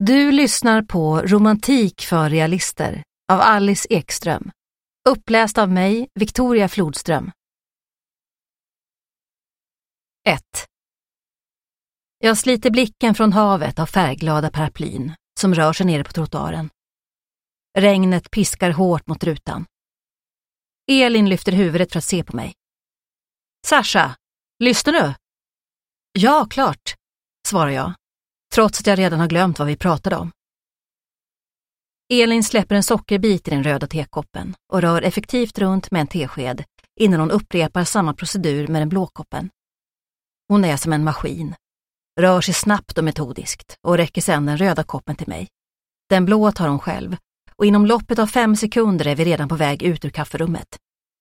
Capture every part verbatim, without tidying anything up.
Du lyssnar på Romantik för realister av Alice Ekström. Uppläst av mig, Victoria Flodström. ett. Jag sliter blicken från havet av färgglada paraplyn som rör sig nere på trottoaren. Regnet piskar hårt mot rutan. Elin lyfter huvudet för att se på mig. Sasha, lyssnar du? Ja, klart, svarar jag, trots att jag redan har glömt vad vi pratade om. Elin släpper en sockerbit i den röda tekoppen och rör effektivt runt med en tesked innan hon upprepar samma procedur med den blå koppen. Hon är som en maskin, rör sig snabbt och metodiskt och räcker sedan den röda koppen till mig. Den blå tar hon själv och inom loppet av fem sekunder är vi redan på väg ut ur kafferummet.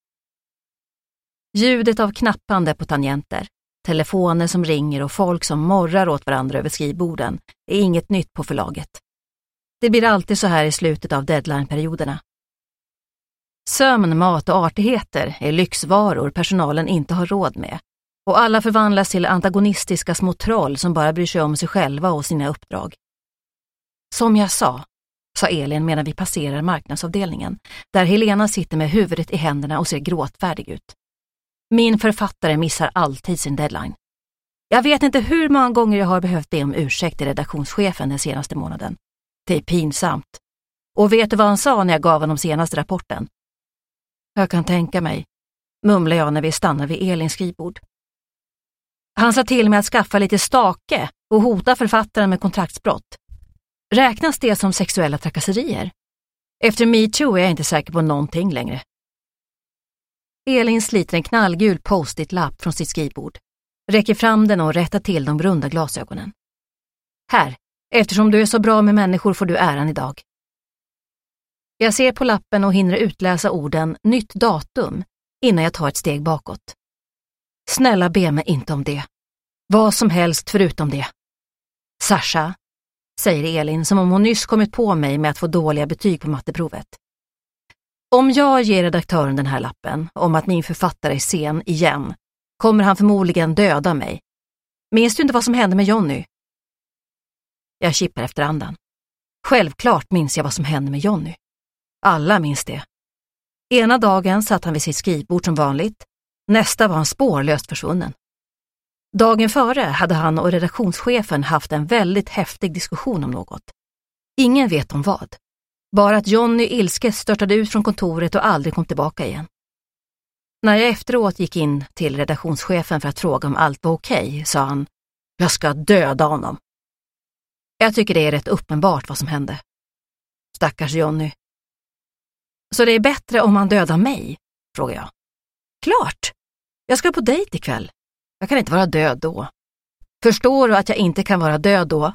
Ljudet av knappande på tangenter, telefoner som ringer och folk som morrar åt varandra över skrivborden är inget nytt på förlaget. Det blir alltid så här i slutet av deadline-perioderna. Sömn, mat och artigheter är lyxvaror personalen inte har råd med och alla förvandlas till antagonistiska små troll som bara bryr sig om sig själva och sina uppdrag. Som jag sa, sa Elin medan vi passerar marknadsavdelningen, där Helena sitter med huvudet i händerna och ser gråtfärdig ut. Min författare missar alltid sin deadline. Jag vet inte hur många gånger jag har behövt be om ursäkt till redaktionschefen den senaste månaden. Det är pinsamt. Och vet du vad han sa när jag gav honom senaste rapporten? Jag kan tänka mig, mumlar jag när vi stannar vid Elins skrivbord. Han sa till mig att skaffa lite stake och hota författaren med kontraktsbrott. Räknas det som sexuella trakasserier? Efter MeToo är jag inte säker på någonting längre. Elin sliter en knallgul post-it-lapp från sitt skrivbord, räcker fram den och rättar till de runda glasögonen. Här, eftersom du är så bra med människor får du äran idag. Jag ser på lappen och hinner utläsa orden nytt datum innan jag tar ett steg bakåt. Snälla be mig inte om det. Vad som helst förutom det. Sasha, säger Elin som om hon nyss kommit på mig med att få dåliga betyg på matteprovet. Om jag ger redaktören den här lappen om att min författare är sen igen kommer han förmodligen döda mig. Minns du inte vad som hände med Johnny? Jag kippar efter andan. Självklart minns jag vad som hände med Johnny. Alla minns det. Ena dagen satt han vid sitt skrivbord som vanligt. Nästa var han spårlöst försvunnen. Dagen före hade han och redaktionschefen haft en väldigt häftig diskussion om något. Ingen vet om vad. Bara att Johnny ilsket störtade ut från kontoret och aldrig kom tillbaka igen. När jag efteråt gick in till redaktionschefen för att fråga om allt var okej, sa han: jag ska döda honom. Jag tycker det är rätt uppenbart vad som hände. Stackars Johnny. Så det är bättre om han dödar mig, frågar jag. Klart! Jag ska på dejt ikväll. Jag kan inte vara död då. Förstår du att jag inte kan vara död då?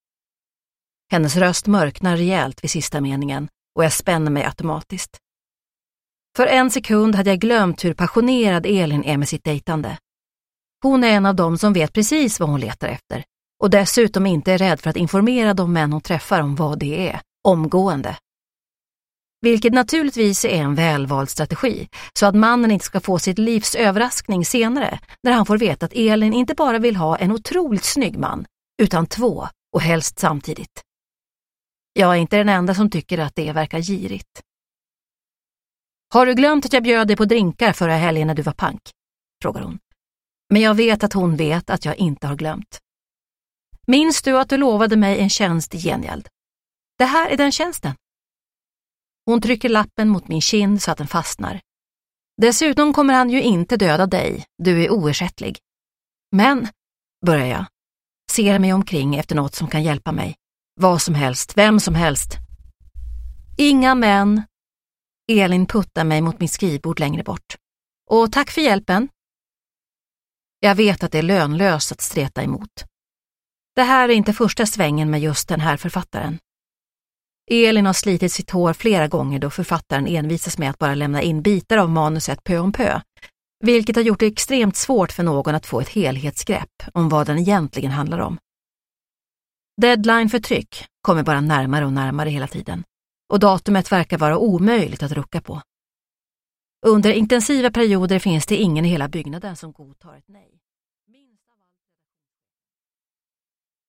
Hennes röst mörknar rejält vid sista meningen och jag spänner mig automatiskt. För en sekund hade jag glömt hur passionerad Elin är med sitt dejtande. Hon är en av dem som vet precis vad hon letar efter och dessutom inte är rädd för att informera de män hon träffar om vad det är, omgående. Vilket naturligtvis är en välvald strategi så att mannen inte ska få sitt livs överraskning senare när han får veta att Elin inte bara vill ha en otroligt snygg man utan två och helst samtidigt. Jag är inte den enda som tycker att det verkar girigt. Har du glömt att jag bjöd dig på drinkar förra helgen när du var pank? Frågar hon. Men jag vet att hon vet att jag inte har glömt. Minns du att du lovade mig en tjänst i gengäld? Det här är den tjänsten. Hon trycker lappen mot min kind så att den fastnar. Dessutom kommer han ju inte döda dig. Du är oersättlig. Men, börjar jag, ser mig omkring efter något som kan hjälpa mig. Vad som helst, vem som helst. Inga män. Elin puttar mig mot mitt skrivbord längre bort. Och tack för hjälpen. Jag vet att det är lönlöst att streta emot. Det här är inte första svängen med just den här författaren. Elin har slitit sitt hår flera gånger då författaren envisas med att bara lämna in bitar av manuset pö om pö, vilket har gjort det extremt svårt för någon att få ett helhetsgrepp om vad den egentligen handlar om. Deadline för tryck kommer bara närmare och närmare hela tiden och datumet verkar vara omöjligt att rucka på. Under intensiva perioder finns det ingen i hela byggnaden som godtar ett nej.